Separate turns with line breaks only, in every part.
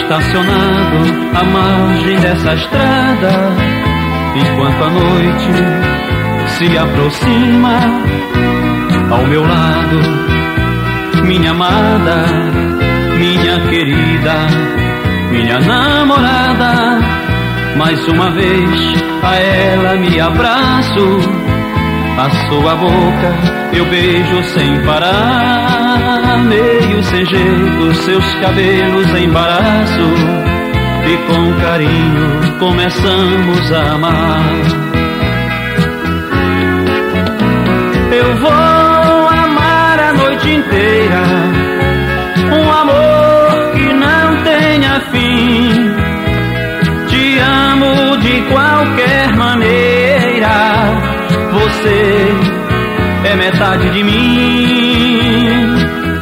estacionado à margem dessa estrada, enquanto a noite se aproxima. Ao meu lado, minha amada, minha querida, minha namorada. Mais uma vez a ela me abraço, a sua boca eu beijo sem parar, meio sem jeito seus cabelos embaraço, e com carinho começamos a amar. Eu vou amar a noite inteira, um amor que não tenha fim. Te amo de qualquer maneira, você é metade de mim.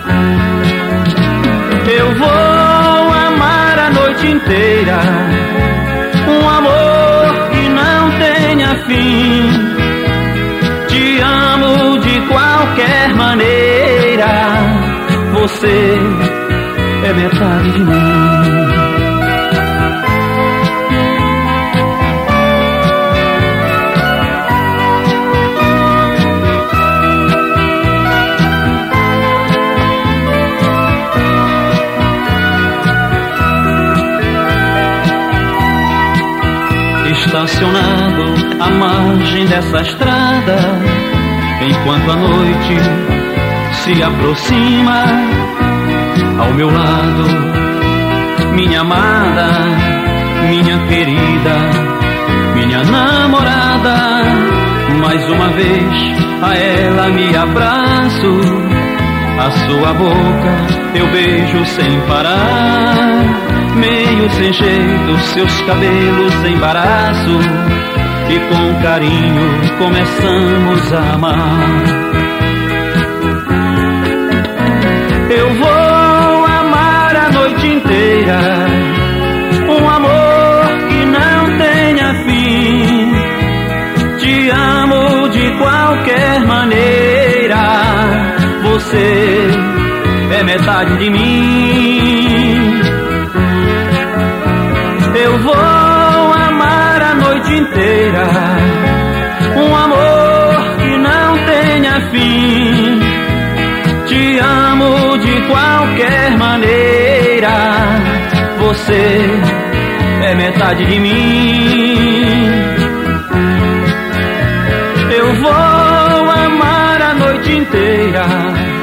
Eu vou amar a noite inteira, um amor que não tenha fim. Te amo de qualquer maneira, você é metade de mim. Estacionado à margem dessa estrada, enquanto a noite se aproxima. Ao meu lado, minha amada, minha querida, minha namorada. Mais uma vez a ela me abraço, a sua boca eu beijo sem parar, meio sem jeito seus cabelos embaraço, e com carinho começamos a amar. Eu vou amar a noite inteira, um amor que não tenha fim. Te amo de qualquer maneira, você é metade de mim. Eu vou amar a noite inteira, um amor que não tenha fim. Te amo de qualquer maneira, você é metade de mim. Eu vou amar a noite inteira,